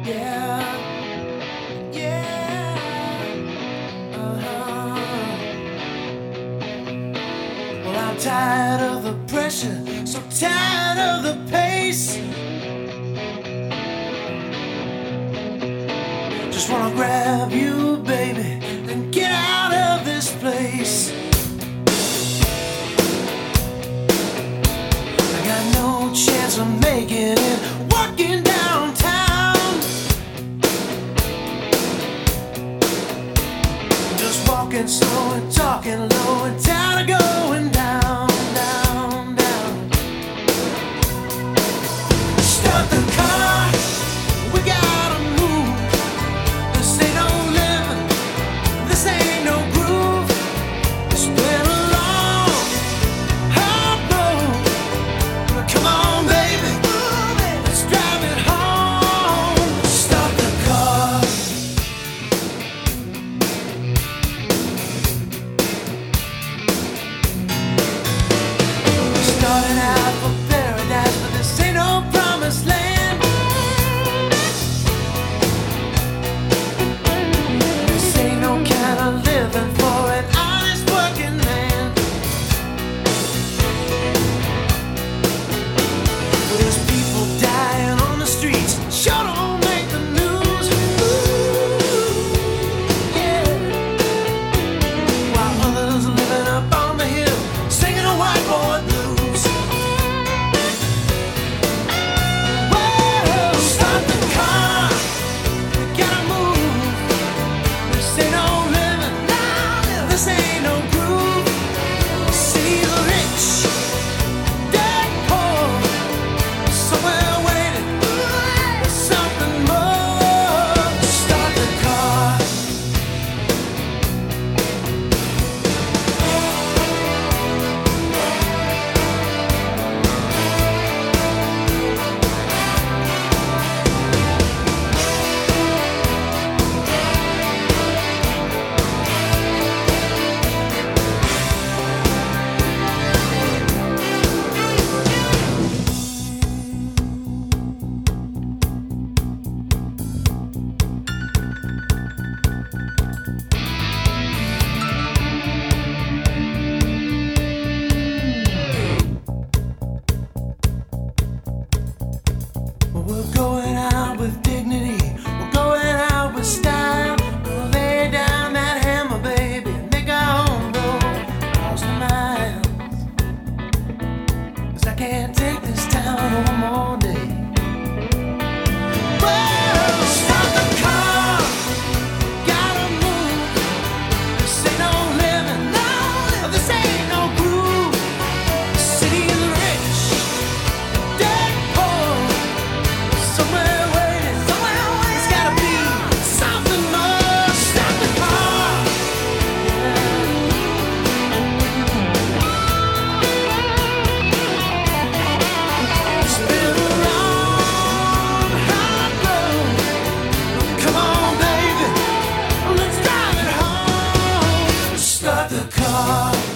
Yeah, yeah, Well, I'm tired of the pressure, so tired of the pace. Just wanna grab you, baby, and get out of this place. I got no chance of making it, walking downtown. Just walking slow and talking low and tired of going down, down, down. Start the car, we gotta move. This ain't no living, this ain't no groove. It's been a long, hard road. Come on, baby, let's drive it home. Start the car. Starting out for paradise, but this ain't no promised land. This ain't no kind of living for an honest working man. Well, there's people dying on the streets, sure don't make the news. Ooh, yeah. While others living up on the hill, singing a white boy blues. Whoa, start the car, we gotta move. This ain't no living, this ain't no groove. See the rich, dead poor, somewhere waiting, there's something more. Start the car. We're going out with dignity, we're going out with style. We'll lay down that hammer, baby, and make our own road across the miles. 'Cause I can't take this town one more day. Whoa, start the car, gotta move. This ain't no living, this ain't no groove. City of the rich, dead poor, somewhere waiting, there's gotta be something more. Stop the car. It's been a long, hard road. Come on, baby, let's drive it home. Start the car.